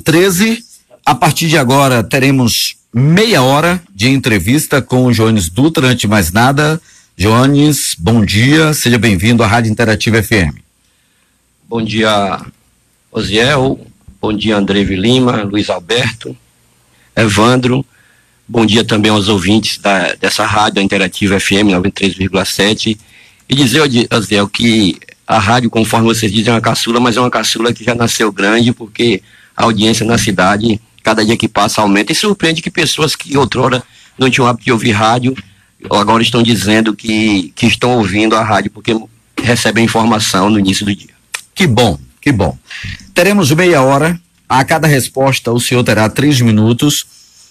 9h13. A partir de agora teremos meia hora de entrevista com o Jones Dutra. Antes de mais nada, Jones, bom dia, seja bem-vindo à Rádio Interativa FM. Bom dia, Osiel, bom dia, André Lima, Luiz Alberto, Evandro, bom dia também aos ouvintes dessa Rádio Interativa FM 93,7, e dizer, Osiel, que a rádio, conforme vocês dizem, é uma caçula, mas é uma caçula que já nasceu grande, porque a audiência na cidade, cada dia que passa, aumenta, e surpreende que pessoas que outrora não tinham hábito de ouvir rádio, agora estão dizendo que estão ouvindo a rádio, porque recebem informação no início do dia. Que bom, que bom. Teremos meia hora, a cada resposta o senhor terá 3 minutos,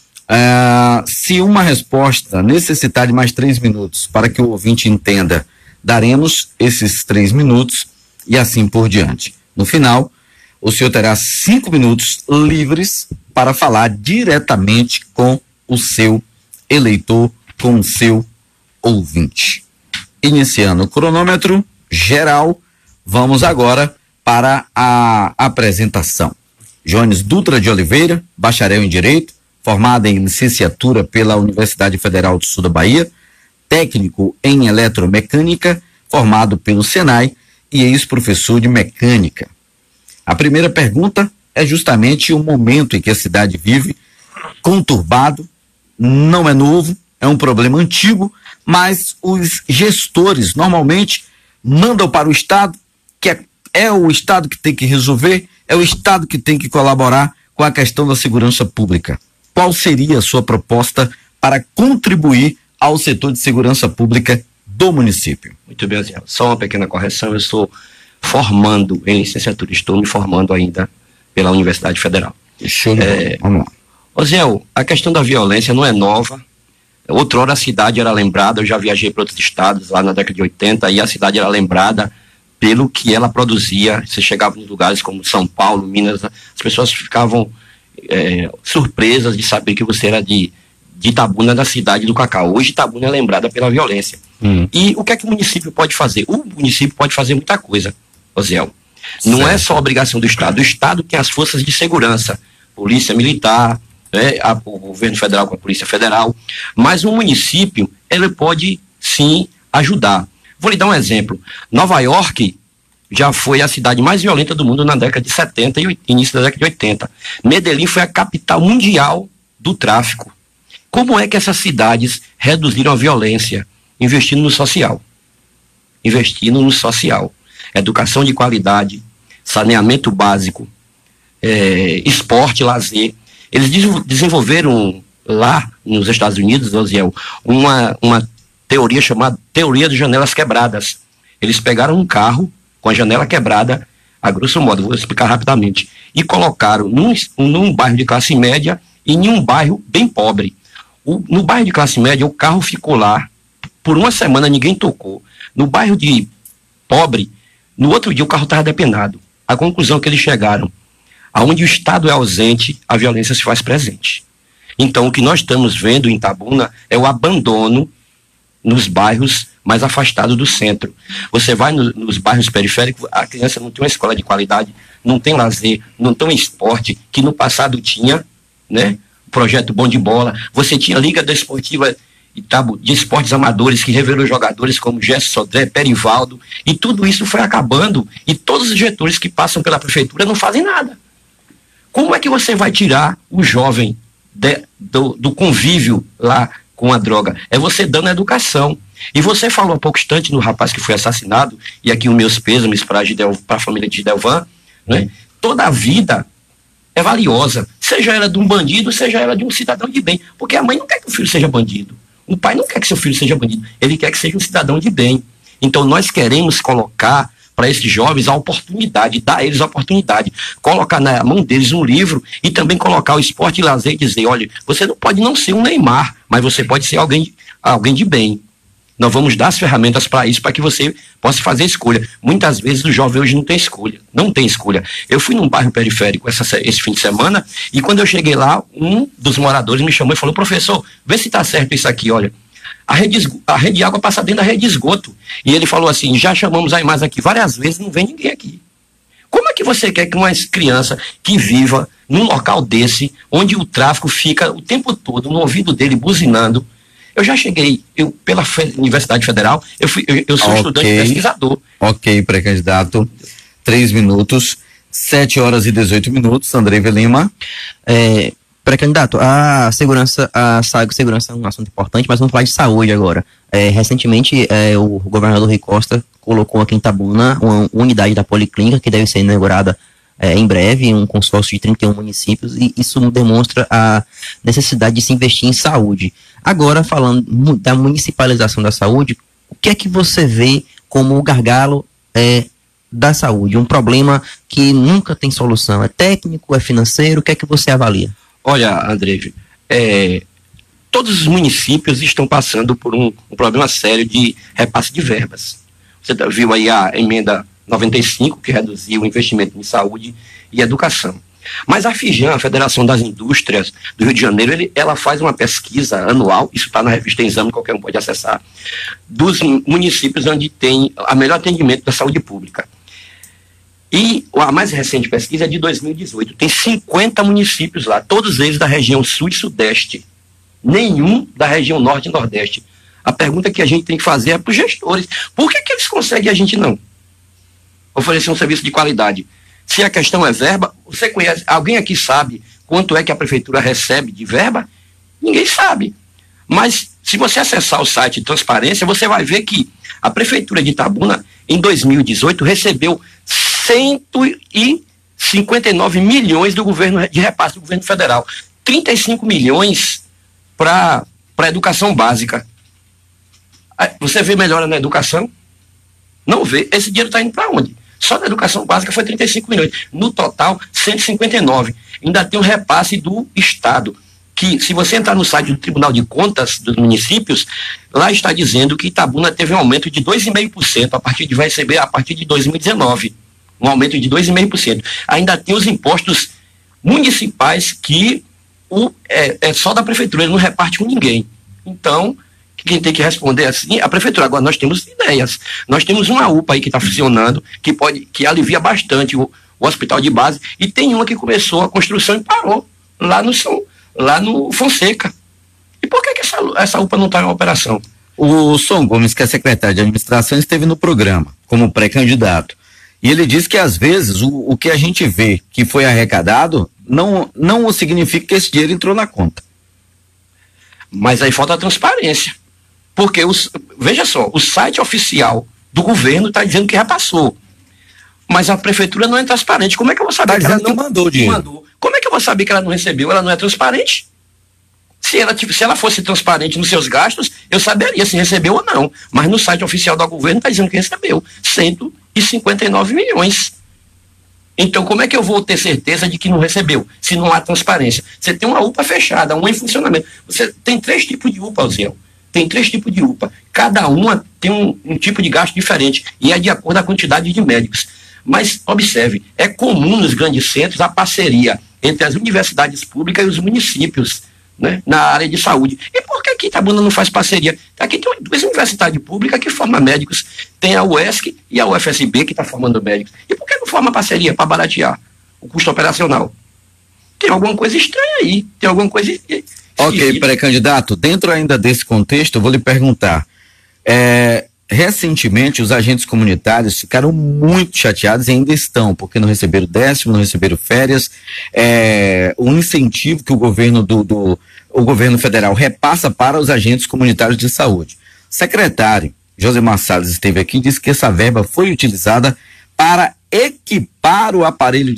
se uma resposta necessitar de mais 3 minutos, para que o ouvinte entenda, daremos esses 3 minutos e assim por diante. No final, o senhor terá 5 minutos livres para falar diretamente com o seu eleitor, com o seu ouvinte. Iniciando o cronômetro geral, vamos agora para a apresentação. Jones Dutra de Oliveira, bacharel em Direito, formado em licenciatura pela Universidade Federal do Sul da Bahia, técnico em eletromecânica, formado pelo Senai e ex-professor de mecânica. A primeira pergunta é justamente o momento em que a cidade vive, conturbado, não é novo, é um problema antigo, mas os gestores normalmente mandam para o Estado, que é o Estado que tem que resolver, é o Estado que tem que colaborar com a questão da segurança pública. Qual seria a sua proposta para contribuir ao setor de segurança pública do município? Muito bem, Zé. Só uma pequena correção, eu estou formando em licenciatura, estou me formando ainda pela Universidade Federal. Vamos lá. Osiel, a questão da violência não é nova. Outrora a cidade era lembrada, eu já viajei para outros estados lá na década de 80 e a cidade era lembrada pelo que ela produzia. Você chegava em lugares como São Paulo, Minas, as pessoas ficavam surpresas de saber que você era de Itabuna, da cidade do Cacau. Hoje Itabuna é lembrada pela violência. E o que é que o município pode fazer? O município pode fazer muita coisa, Osiel. Não é só obrigação do Estado. O Estado tem as forças de segurança, polícia militar, o governo federal com a polícia federal, mas o município, ele pode sim ajudar. Vou lhe dar um exemplo. Nova York já foi a cidade mais violenta do mundo na década de 70 e início da década de 80. Medellín foi a capital mundial do tráfico. Como é que essas cidades reduziram a violência? Investindo no social. Investindo no social. Educação de qualidade, saneamento básico, esporte, lazer. Eles desenvolveram lá nos Estados Unidos, Osiel, uma teoria chamada teoria de janelas quebradas. Eles pegaram um carro com a janela quebrada, a grosso modo, vou explicar rapidamente, e colocaram num bairro de classe média e em um bairro bem pobre. No bairro de classe média, o carro ficou lá por uma semana, ninguém tocou. No bairro de pobre, no outro dia o carro estava depenado. A conclusão que eles chegaram: aonde o Estado é ausente, a violência se faz presente. Então, o que nós estamos vendo em Itabuna é o abandono nos bairros mais afastados do centro. Você vai nos bairros periféricos, a criança não tem uma escola de qualidade, não tem lazer, não tem um esporte, que no passado tinha, né? O projeto Bom de Bola. Você tinha Liga Desportiva de Esportes Amadores, que revelou jogadores como Gerson Sodré, Perivaldo, e tudo isso foi acabando, e todos os gestores que passam pela prefeitura não fazem nada. Como é que você vai tirar o jovem do convívio lá com a droga? É você dando educação. E você falou há pouco instante no rapaz que foi assassinado, e aqui os meus pêsames para a família de Gidelvan, né? Toda a vida é valiosa, seja ela de um bandido, seja ela de um cidadão de bem, porque a mãe não quer que o filho seja bandido, o pai não quer que seu filho seja bandido, ele quer que seja um cidadão de bem. Então nós queremos colocar para esses jovens a oportunidade, dar a eles a oportunidade, colocar na mão deles um livro e também colocar o esporte e lazer e dizer: olha, você não pode não ser um Neymar, mas você pode ser alguém de bem. Nós vamos dar as ferramentas para isso, para que você possa fazer escolha. Muitas vezes o jovem hoje não tem escolha. Eu fui num bairro periférico esse fim de semana, e quando eu cheguei lá, um dos moradores me chamou e falou: professor, vê se está certo isso aqui, olha. A rede de água passa dentro da rede de esgoto. E ele falou assim: já chamamos a imagem aqui várias vezes, não vem ninguém aqui. Como é que você quer que uma criança que viva num local desse, onde o tráfico fica o tempo todo no ouvido dele buzinando? Eu já cheguei, pela Universidade Federal, eu sou estudante e pesquisador. Ok, pré-candidato, 3 minutos, 7h18, Andreiva Lima. Pré-candidato, a segurança é um assunto importante, mas vamos falar de saúde agora. Recentemente, o governador Rui Costa colocou aqui em Itabuna uma unidade da Policlínica que deve ser inaugurada em breve, um consórcio de 31 municípios, e isso demonstra a necessidade de se investir em saúde. Agora, falando da municipalização da saúde, o que é que você vê como o gargalo da saúde? Um problema que nunca tem solução. É técnico, é financeiro? O que é que você avalia? Olha, André, todos os municípios estão passando por um problema sério de repasse de verbas. Você viu aí a emenda 95, que reduziu o investimento em saúde e educação. Mas a FIJAM, a Federação das Indústrias do Rio de Janeiro, ela faz uma pesquisa anual, isso está na revista Exame, qualquer um pode acessar, dos municípios onde tem o melhor atendimento da saúde pública. E a mais recente pesquisa é de 2018. Tem 50 municípios lá, todos eles da região sul e sudeste. Nenhum da região norte e nordeste. A pergunta que a gente tem que fazer é para os gestores. Por que eles conseguem e a gente não? Oferecer um serviço de qualidade. Se a questão é verba, você conhece, alguém aqui sabe quanto é que a prefeitura recebe de verba? Ninguém sabe. Mas se você acessar o site de transparência, você vai ver que a prefeitura de Itabuna, em 2018, recebeu 159 milhões do governo de repasse do governo federal, 35 milhões para a educação básica. Você vê melhora na educação? Não vê. Esse dinheiro está indo para onde? Só na educação básica foi 35 milhões. No total, 159. Ainda tem um repasse do Estado, que se você entrar no site do Tribunal de Contas dos municípios, lá está dizendo que Itabuna teve um aumento de 2,5% vai receber a partir de 2019. Um aumento de 2,5%. Ainda tem os impostos municipais que é só da prefeitura, ele não reparte com ninguém. Então, quem tem que responder assim, a prefeitura. Agora, nós temos ideias. Nós temos uma UPA aí que está funcionando, que alivia bastante o hospital de base, e tem uma que começou a construção e parou, lá no Fonseca. E por que essa UPA não está em operação? O Som Gomes, que é secretário de administração, esteve no programa como pré-candidato. E ele disse que, às vezes, o que a gente vê que foi arrecadado não significa que esse dinheiro entrou na conta. Mas aí falta transparência. Porque, veja só, o site oficial do governo está dizendo que repassou. Mas a prefeitura não é transparente. Como é que eu vou saber que ela não mandou o dinheiro? Como é que eu vou saber que ela não recebeu? Ela não é transparente? Se ela fosse transparente nos seus gastos, eu saberia se recebeu ou não. Mas no site oficial do governo está dizendo que recebeu 159 milhões. Então, como é que eu vou ter certeza de que não recebeu, se não há transparência? Você tem uma UPA fechada, uma em funcionamento. Você tem 3 tipos de UPA, Alziel. Tem 3 tipos de UPA. Cada uma tem um tipo de gasto diferente e é de acordo com a quantidade de médicos. Mas, observe, é comum nos grandes centros a parceria entre as universidades públicas e os municípios, né, na área de saúde. E por que aqui Itabuna não faz parceria? Aqui tem 2 universidades públicas que formam médicos. Tem a UESC e a UFSB que está formando médicos. E por que não forma parceria para baratear o custo operacional? Tem alguma coisa estranha aí. Tem alguma coisa... Ok, pré-candidato, dentro ainda desse contexto, eu vou lhe perguntar. Recentemente, os agentes comunitários ficaram muito chateados e ainda estão, porque não receberam 10º, não receberam férias. O incentivo que o governo o governo federal repassa para os agentes comunitários de saúde. O secretário Josemar Salles esteve aqui e disse que essa verba foi utilizada para equipar o aparelho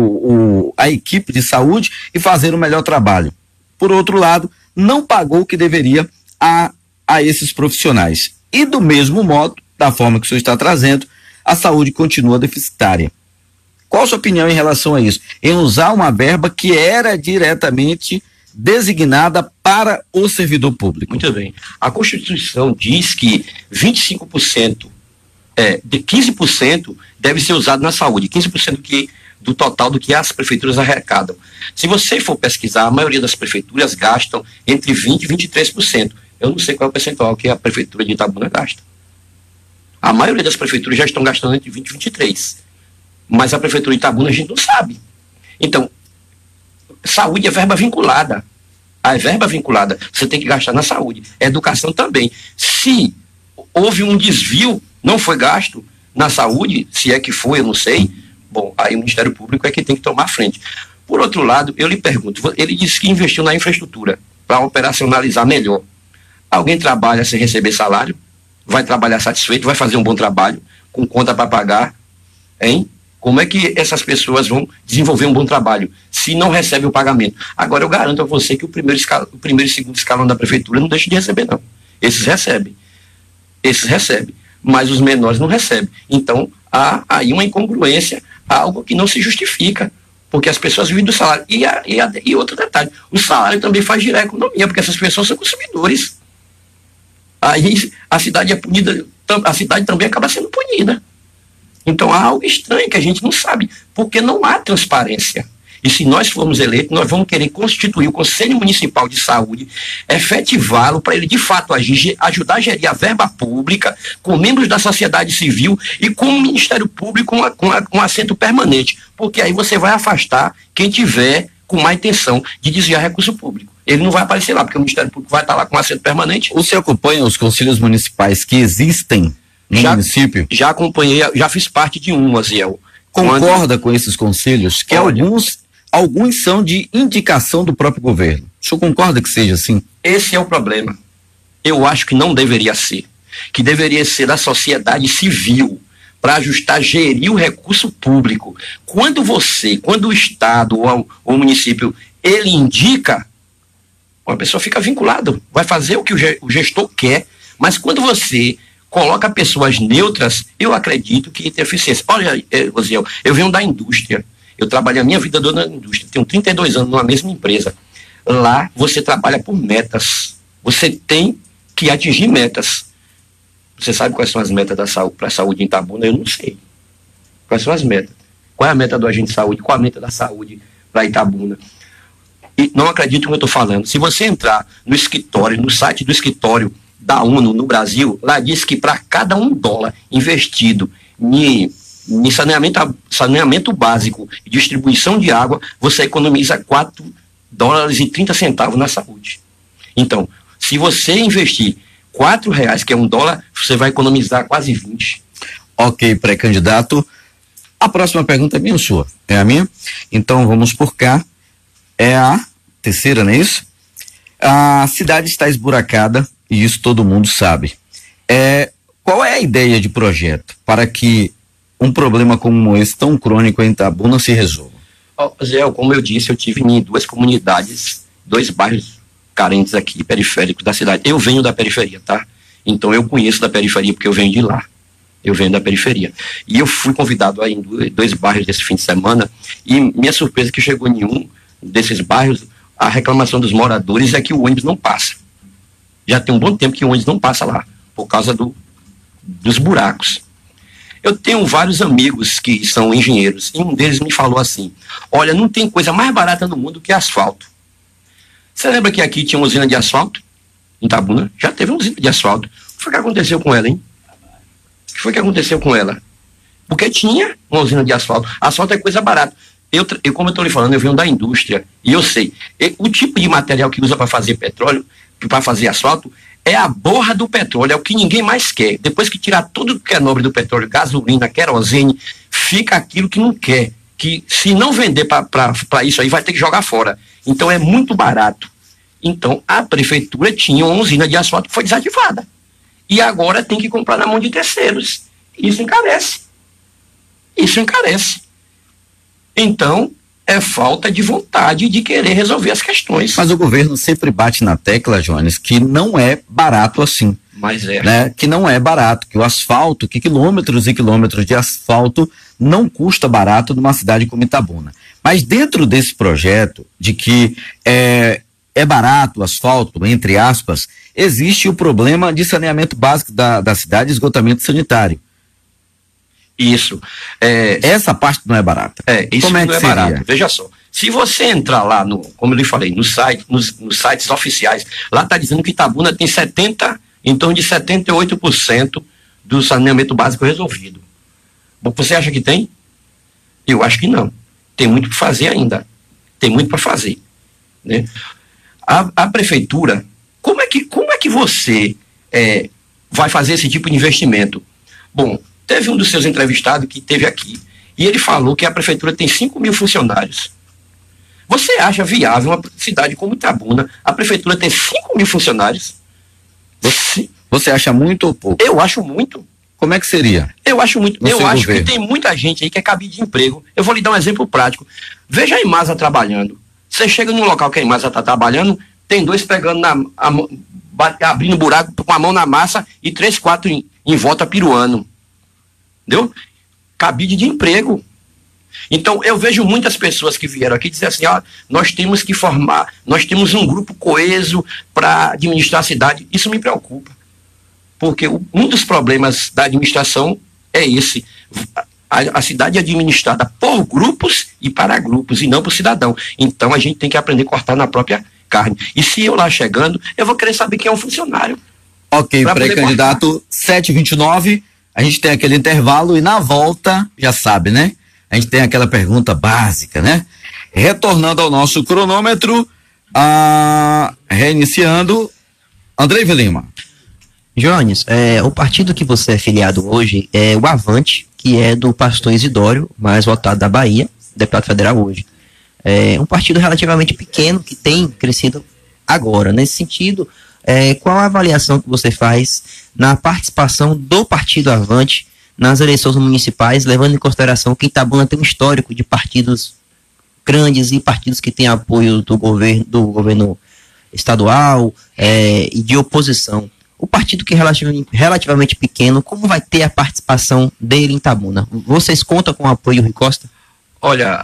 a equipe de saúde e fazer um melhor trabalho. Por outro lado, não pagou o que deveria a esses profissionais. E do mesmo modo, da forma que o senhor está trazendo, a saúde continua deficitária. Qual a sua opinião em relação a isso? Em usar uma verba que era diretamente designada para o servidor público. Muito bem. A Constituição diz que 25%, de 15% deve ser usado na saúde, 15% do total do que as prefeituras arrecadam. Se você for pesquisar, a maioria das prefeituras gastam entre 20% e 23%. Eu não sei qual é o percentual que a prefeitura de Itabuna gasta. A maioria das prefeituras já estão gastando entre 20% e 23%. Mas a Prefeitura de Itabuna a gente não sabe. Então, saúde é verba vinculada. A verba vinculada, você tem que gastar na saúde. Educação também. Se houve um desvio, não foi gasto na saúde, se é que foi, eu não sei, bom, aí o Ministério Público é que tem que tomar a frente. Por outro lado, eu lhe pergunto, ele disse que investiu na infraestrutura para operacionalizar melhor. Alguém trabalha sem receber salário? Vai trabalhar satisfeito? Vai fazer um bom trabalho? Com conta para pagar? Hein? Como é que essas pessoas vão desenvolver um bom trabalho se não recebe o pagamento? Agora, eu garanto a você que o primeiro e segundo escalão da prefeitura não deixa de receber, não. Esses recebem. Mas os menores não recebem. Então, há aí uma incongruência, algo que não se justifica, porque as pessoas vivem do salário. E outro detalhe, o salário também faz girar a economia, porque essas pessoas são consumidores. Aí a cidade é punida, a cidade também acaba sendo punida. Então há algo estranho que a gente não sabe, porque não há transparência. E se nós formos eleitos, nós vamos querer constituir o Conselho Municipal de Saúde, efetivá-lo para ele de fato agir, ajudar a gerir a verba pública, com membros da sociedade civil e com o Ministério Público com assento permanente, porque aí você vai afastar quem tiver com má intenção de desviar recurso público. Ele não vai aparecer lá, porque o Ministério Público vai estar lá com assento permanente. O senhor acompanha os conselhos municipais que existem no município? Já acompanhei, já fiz parte de um, Aziel. Concorda com esses conselhos? Que alguns são de indicação do próprio governo. O senhor concorda que seja assim? Esse é o problema. Eu acho que não deveria ser. Que deveria ser da sociedade civil, para ajustar, gerir o recurso público. Quando o Estado ou o município, ele indica, a pessoa fica vinculada, vai fazer o que o gestor quer, mas quando você coloca pessoas neutras, eu acredito que tem eficiência. Olha, Osiel, eu venho da indústria, eu trabalhei a minha vida toda na indústria, tenho 32 anos numa mesma empresa. Lá você trabalha por metas, você tem que atingir metas. Você sabe quais são as metas da saúde, para a saúde em Itabuna? Eu não sei. Quais são as metas? Qual é a meta do agente de saúde? Qual a meta da saúde para Itabuna? E não acredito no que eu estou falando. Se você entrar no escritório, no site do escritório da ONU no Brasil, lá diz que para cada $1 investido em saneamento básico e distribuição de água, você economiza $4,30 na saúde. Então, se você investir R$4, que é $1, você vai economizar quase 20. Ok, pré-candidato. A próxima pergunta é minha ou sua? É a minha? Então vamos por cá. É a terceira, não é isso? A cidade está esburacada e isso todo mundo sabe. Qual é a ideia de projeto para que um problema como esse, tão crônico em Itabuna, se resolva? Zé, como eu disse, eu tive em 2 comunidades, 2 bairros carentes aqui, periféricos da cidade. Eu venho da periferia, tá? Então eu conheço da periferia porque eu venho de lá. Eu venho da periferia. E eu fui convidado aí em 2 bairros desse fim de semana e minha surpresa é que chegou em um desses bairros, a reclamação dos moradores é que o ônibus não passa. Já tem um bom tempo que o ônibus não passa lá, por causa dos buracos. Eu tenho vários amigos que são engenheiros e um deles me falou assim: olha, não tem coisa mais barata no mundo que asfalto. Você lembra que aqui tinha uma usina de asfalto? Em Itabuna? Já teve uma usina de asfalto. O que foi que aconteceu com ela, hein? O que foi que aconteceu com ela? Porque tinha uma usina de asfalto. Asfalto é coisa barata. Eu como eu estou lhe falando, eu venho da indústria e eu sei. O tipo de material que usa para fazer petróleo, para fazer asfalto, é a borra do petróleo, é o que ninguém mais quer. Depois que tirar tudo que é nobre do petróleo, gasolina, querosene, fica aquilo que não quer. Que se não vender para isso aí, vai ter que jogar fora. Então é muito barato. Então a prefeitura tinha uma usina de asfalto que foi desativada. E agora tem que comprar na mão de terceiros. Isso encarece. Então, é falta de vontade de querer resolver as questões. Mas o governo sempre bate na tecla, Jones, que não é barato assim. Mas é. Né? Que não é barato, que o asfalto, que quilômetros e quilômetros de asfalto não custa barato numa cidade como Itabuna. Mas dentro desse projeto, de que é barato o asfalto, entre aspas, existe o problema de saneamento básico da cidade, esgotamento sanitário. Isso. Essa parte não é barata. Isso como é que não é seria? barato. Veja só, se você entrar lá, como eu lhe falei, nos sites oficiais, lá está dizendo que Itabuna tem em torno de 78% do saneamento básico resolvido. Você acha que tem? Eu acho que não. Tem muito para fazer ainda. Tem muito para fazer, né? A prefeitura, como é que você vai fazer esse tipo de investimento? Bom, teve um dos seus entrevistados que esteve aqui e ele falou que a prefeitura tem 5.000 funcionários. Você acha viável uma cidade como Itabuna, a prefeitura tem 5.000 funcionários? Você acha muito ou pouco? Eu acho muito. Como é que seria? Eu acho muito. Eu acho que tem muita gente aí que é cabide de emprego. Eu vou lhe dar um exemplo prático. Veja a Imasa trabalhando. Você chega num local que a Imasa está trabalhando, tem 2 pegando abrindo buraco com a mão na massa e 3, 4 em volta piruando. Entendeu? Cabide de emprego. Então, eu vejo muitas pessoas que vieram aqui dizer assim, nós temos que formar, nós temos um grupo coeso para administrar a cidade. Isso me preocupa. Porque um dos problemas da administração é esse. A cidade é administrada por grupos e para grupos, e não por cidadão. Então, a gente tem que aprender a cortar na própria carne. E se eu lá chegando, eu vou querer saber quem é um funcionário. Ok, pré-candidato 7h29, a gente tem aquele intervalo e na volta, já sabe, né? A gente tem aquela pergunta básica, né? Retornando ao nosso cronômetro, reiniciando, Andrei Lima. Jones, o partido que você é filiado hoje é o Avante, que é do pastor Isidório, mais votado da Bahia, deputado federal hoje. É um partido relativamente pequeno que tem crescido agora. Nesse sentido, qual a avaliação que você faz na participação do partido Avante nas eleições municipais, levando em consideração que Itabuna tem um histórico de partidos grandes e partidos que têm apoio do governo estadual e de oposição? O partido que é relativamente pequeno, como vai ter a participação dele em Itabuna? Vocês contam com o apoio do Rui Costa? Olha,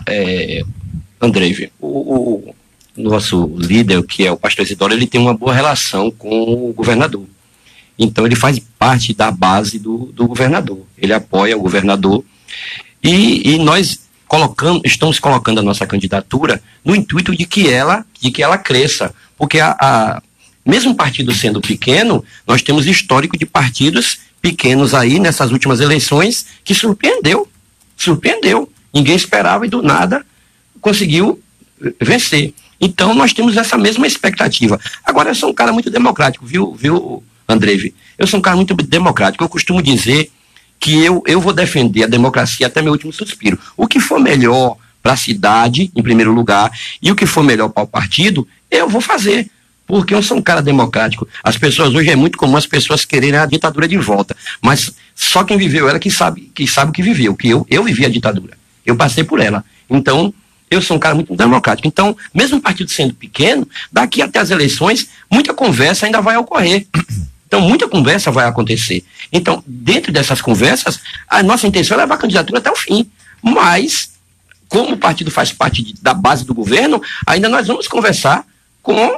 Andrei, o nosso líder, que é o pastor Isidoro, ele tem uma boa relação com o governador. Então ele faz parte da base do governador. Ele apoia o governador e nós estamos colocando a nossa candidatura no intuito de que ela cresça. Porque mesmo o partido sendo pequeno, nós temos histórico de partidos pequenos aí nessas últimas eleições que surpreendeu. Ninguém esperava e do nada conseguiu vencer. Então nós temos essa mesma expectativa. Agora eu sou um cara muito democrático, viu, Andrei? Eu sou um cara muito democrático. Eu costumo dizer que eu vou defender a democracia até meu último suspiro. O que for melhor para a cidade, em primeiro lugar, e o que for melhor para o partido, eu vou fazer. Porque eu sou um cara democrático. As pessoas hoje, é muito comum as pessoas quererem a ditadura de volta. Mas só quem viveu ela que sabe o que viveu. Que eu vivi a ditadura. Eu passei por ela. Então, eu sou um cara muito democrático. Então, mesmo o partido sendo pequeno, daqui até as eleições, muita conversa ainda vai ocorrer. Então, muita conversa vai acontecer. Então, dentro dessas conversas, a nossa intenção é levar a candidatura até o fim. Mas, como o partido faz parte da base do governo, ainda nós vamos conversar com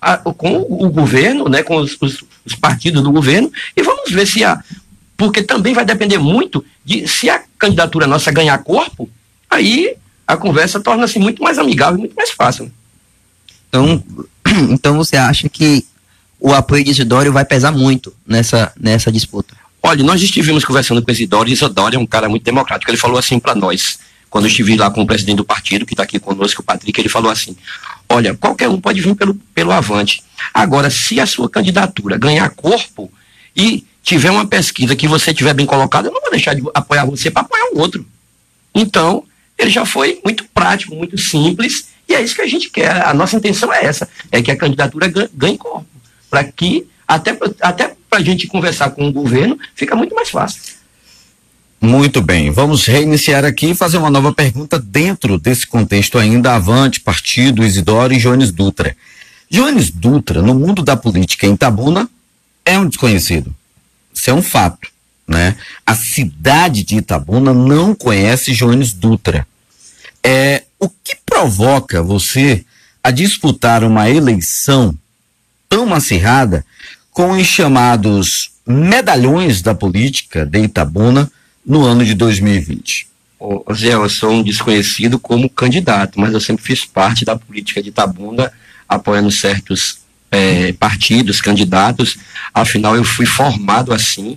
o governo, né, com os partidos do governo, e vamos ver porque também vai depender muito de se a candidatura nossa ganhar corpo, aí a conversa torna-se muito mais amigável e muito mais fácil. Então você acha que o apoio de Isidório vai pesar muito nessa disputa? Olha, nós estivemos conversando com Isidório, e Isidório é um cara muito democrático. Ele falou assim para nós, quando eu estive lá com o presidente do partido, que está aqui conosco, o Patrick, ele falou assim: olha, qualquer um pode vir pelo Avante. Agora, se a sua candidatura ganhar corpo e tiver uma pesquisa que você tiver bem colocado, eu não vou deixar de apoiar você para apoiar o outro. Então, ele já foi muito prático, muito simples, e é isso que a gente quer. A nossa intenção é essa, é que a candidatura ganhe corpo, para que, até para a gente conversar com o governo, fica muito mais fácil. Muito bem, vamos reiniciar aqui e fazer uma nova pergunta dentro desse contexto ainda. Avante, partido, Isidoro e Jones Dutra. Jones Dutra, no mundo da política em Itabuna, é um desconhecido. Isso é um fato, né? A cidade de Itabuna não conhece Jones Dutra. O que provoca você a disputar uma eleição tão acirrada com os chamados medalhões da política de Itabuna no ano de 2020? Zé, eu sou um desconhecido como candidato, mas eu sempre fiz parte da política de Itabuna, apoiando certos partidos, candidatos. Afinal, eu fui formado assim,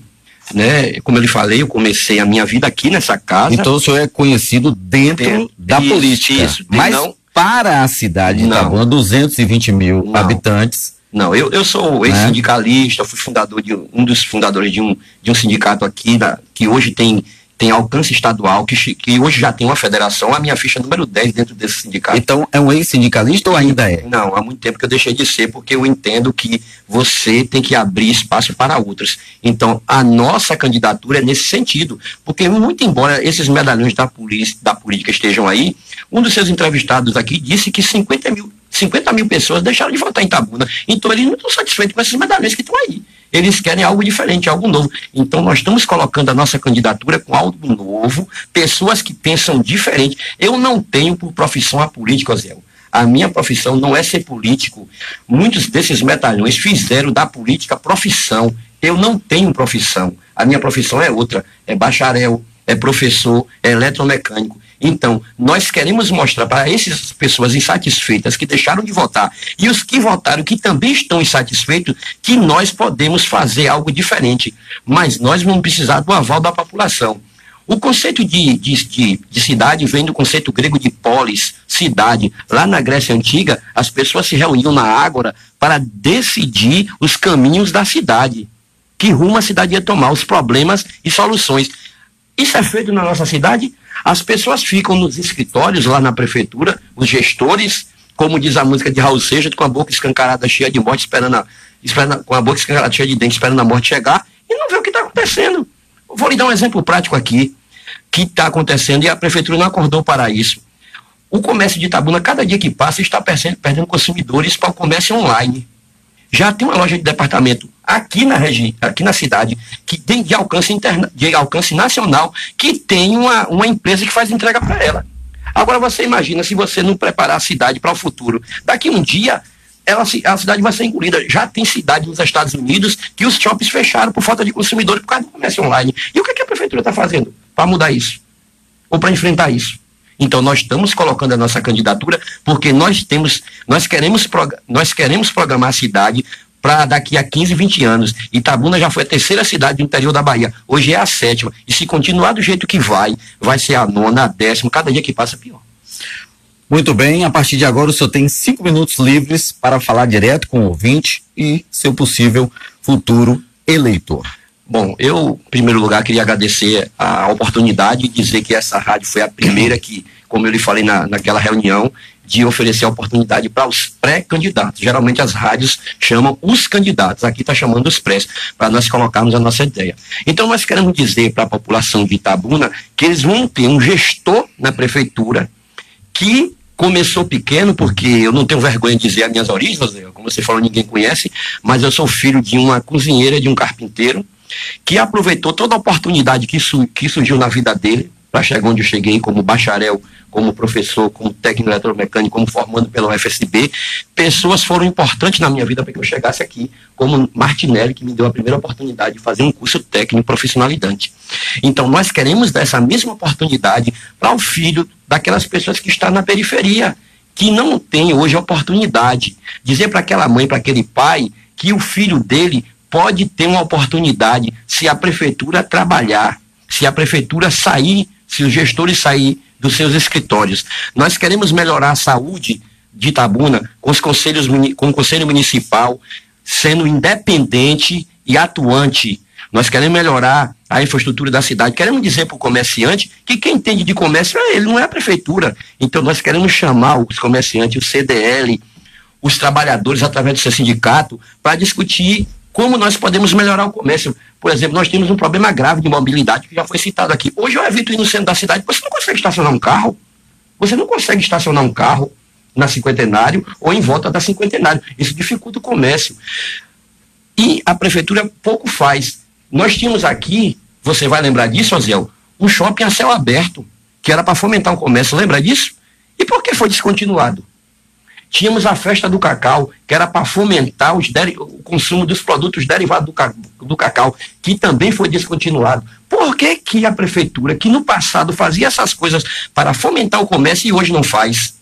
né? Como eu lhe falei, eu comecei a minha vida aqui nessa casa. Então o senhor é conhecido dentro da política. Mas para a cidade de Itabuna, 220 mil habitantes. Não, eu sou ex-sindicalista, fui fundador um dos fundadores de um sindicato aqui, que hoje tem alcance estadual, que hoje já tem uma federação, a minha ficha número 10 dentro desse sindicato. Então, é um ex-sindicalista ou ainda é? Não, há muito tempo que eu deixei de ser, porque eu entendo que você tem que abrir espaço para outros. Então, a nossa candidatura é nesse sentido, porque muito embora esses medalhões da política estejam aí, um dos seus entrevistados aqui disse que 50 mil pessoas deixaram de votar em Itabuna. Então, eles não estão satisfeitos com esses medalhões que estão aí. Eles querem algo diferente, algo novo. Então, nós estamos colocando a nossa candidatura com algo novo, pessoas que pensam diferente. Eu não tenho por profissão a política, Zé. A minha profissão não é ser político. Muitos desses medalhões fizeram da política profissão. Eu não tenho profissão. A minha profissão é outra. É bacharel, é professor, é eletromecânico. Então, nós queremos mostrar para essas pessoas insatisfeitas que deixaram de votar e os que votaram que também estão insatisfeitos, que nós podemos fazer algo diferente, mas nós vamos precisar do aval da população. O conceito de cidade vem do conceito grego de polis, cidade. Lá na Grécia Antiga, as pessoas se reuniam na ágora para decidir os caminhos da cidade, que rumo a cidade ia tomar, os problemas e soluções. Isso é feito na nossa cidade? As pessoas ficam nos escritórios lá na prefeitura, os gestores, como diz a música de Raul Seixas, com a boca escancarada cheia de morte, com a boca escancarada cheia de dente, esperando a morte chegar, e não vê o que está acontecendo. Eu vou lhe dar um exemplo prático aqui, que está acontecendo, e a prefeitura não acordou para isso. O comércio de Itabuna, cada dia que passa, está perdendo consumidores para o comércio online. Já tem uma loja de departamento aqui na região, aqui na cidade, que tem de alcance nacional, que tem uma empresa que faz entrega para ela. Agora você imagina se você não preparar a cidade para o futuro. Daqui um dia, a cidade vai ser engolida. Já tem cidade nos Estados Unidos que os shoppings fecharam por falta de consumidores por causa do comércio online. E o que a prefeitura está fazendo para mudar isso? Ou para enfrentar isso? Então nós estamos colocando a nossa candidatura porque nós queremos programar a cidade para daqui a 15, 20 anos. Itabuna já foi a terceira cidade do interior da Bahia, hoje é a 7ª, e se continuar do jeito que vai ser a 9ª, a 10ª, cada dia que passa pior. Muito bem, a partir de agora o senhor tem 5 minutos livres para falar direto com o ouvinte e seu possível futuro eleitor. Bom, eu, em primeiro lugar, queria agradecer a oportunidade de dizer que essa rádio foi a primeira que, como eu lhe falei naquela reunião, de oferecer a oportunidade para os pré-candidatos. Geralmente as rádios chamam os candidatos, aqui está chamando os pré, para nós colocarmos a nossa ideia. Então nós queremos dizer para a população de Itabuna que eles vão ter um gestor na prefeitura que começou pequeno, porque eu não tenho vergonha de dizer as minhas origens, como você falou, ninguém conhece, mas eu sou filho de uma cozinheira, de um carpinteiro, que aproveitou toda a oportunidade que surgiu na vida dele, para chegar onde eu cheguei, como bacharel, como professor, como técnico eletromecânico, como formando pela UFSB. Pessoas foram importantes na minha vida para que eu chegasse aqui, como Martinelli, que me deu a primeira oportunidade de fazer um curso técnico profissionalizante. Então, nós queremos dar essa mesma oportunidade para o filho daquelas pessoas que estão na periferia, que não tem hoje a oportunidade. Dizer para aquela mãe, para aquele pai, que o filho dele pode ter uma oportunidade se a prefeitura trabalhar, se a prefeitura sair, se os gestores saírem dos seus escritórios. Nós queremos melhorar a saúde de Itabuna com o Conselho Municipal sendo independente e atuante. Nós queremos melhorar a infraestrutura da cidade. Queremos dizer para o comerciante que quem entende de comércio é ele, não é a prefeitura. Então nós queremos chamar os comerciantes, o CDL, os trabalhadores através do seu sindicato, para discutir como nós podemos melhorar o comércio. Por exemplo, nós temos um problema grave de mobilidade que já foi citado aqui. Hoje eu evito ir no centro da cidade, você não consegue estacionar um carro. Você não consegue estacionar um carro na Cinquentenário ou em volta da Cinquentenário. Isso dificulta o comércio. E a prefeitura pouco faz. Nós tínhamos aqui, você vai lembrar disso, Oziel, um shopping a céu aberto, que era para fomentar o comércio. Lembra disso? E por que foi descontinuado? Tínhamos a festa do cacau, que era para fomentar o consumo dos produtos derivados do cacau, que também foi descontinuado. Por que que a prefeitura, que no passado fazia essas coisas para fomentar o comércio, e hoje não faz?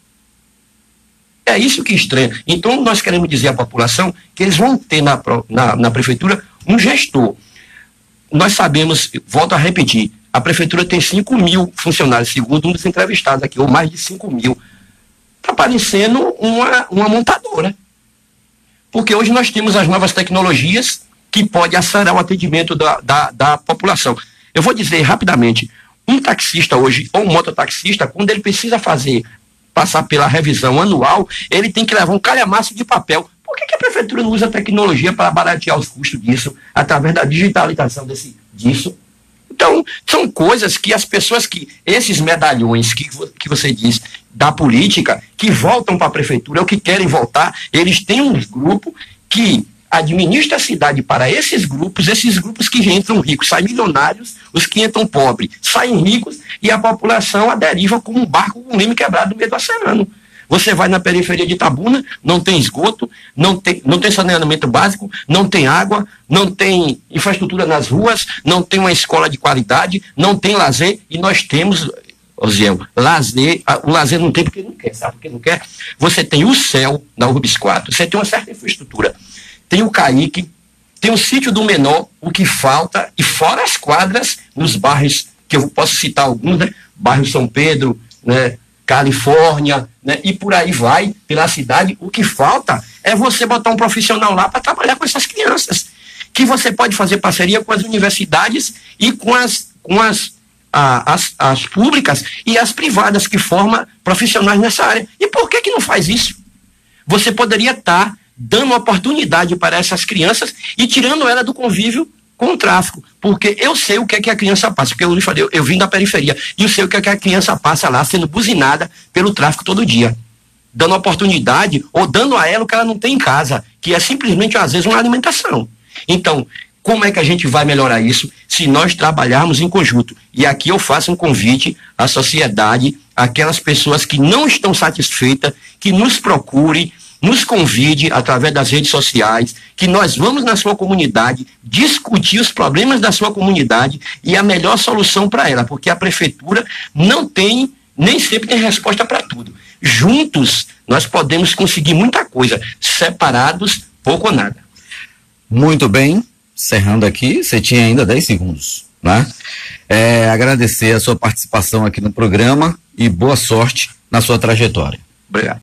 É isso que estranha. Então nós queremos dizer à população que eles vão ter na prefeitura um gestor. nós sabemos, volto a repetir, a prefeitura tem 5.000 funcionários, segundo um dos entrevistados aqui, ou mais de 5.000. Está parecendo uma montadora. Porque hoje nós temos as novas tecnologias que podem acelerar o atendimento da população. Eu vou dizer rapidamente, um taxista hoje, ou um mototaxista, quando ele precisa passar pela revisão anual, ele tem que levar um calhamaço de papel. Por que a prefeitura não usa tecnologia para baratear os custos disso, através da digitalização disso? Então, são coisas que as pessoas esses medalhões que você diz da política, que voltam para a prefeitura, ou que querem voltar, eles têm um grupo que administra a cidade para esses grupos que entram ricos saem milionários, os que entram pobres saem ricos, e a população a deriva como um barco com um leme quebrado no meio do oceano. Você vai na periferia de Itabuna, não tem esgoto, não tem saneamento básico, não tem água, não tem infraestrutura nas ruas, não tem uma escola de qualidade, não tem lazer, e nós temos, Osiel, o lazer não tem porque não quer, sabe por que não quer? Você tem o céu na Urbis 4, você tem uma certa infraestrutura, tem o Caique, tem o sítio do Menor, o que falta, e fora as quadras nos bairros, que eu posso citar alguns, né? Bairro São Pedro, né? Califórnia, né? E por aí vai, pela cidade. O que falta é você botar um profissional lá para trabalhar com essas crianças, que você pode fazer parceria com as universidades e com as públicas e as privadas que formam profissionais nessa área. E por que não faz isso? Você poderia estar dando oportunidade para essas crianças e tirando ela do convívio com o tráfico, porque eu sei o que é que a criança passa, porque eu vim da periferia, e eu sei o que é que a criança passa lá, sendo buzinada pelo tráfico todo dia, dando oportunidade, ou dando a ela o que ela não tem em casa, que é simplesmente, às vezes, uma alimentação. Então, como é que a gente vai melhorar isso se nós trabalharmos em conjunto? E aqui eu faço um convite à sociedade, àquelas pessoas que não estão satisfeitas, que nos procurem, nos convide através das redes sociais, que nós vamos na sua comunidade discutir os problemas da sua comunidade e a melhor solução para ela, porque a prefeitura nem sempre tem resposta para tudo. Juntos nós podemos conseguir muita coisa, separados pouco ou nada. Muito bem, encerrando aqui, você tinha ainda 10 segundos, né? Agradecer a sua participação aqui no programa e boa sorte na sua trajetória. Obrigado.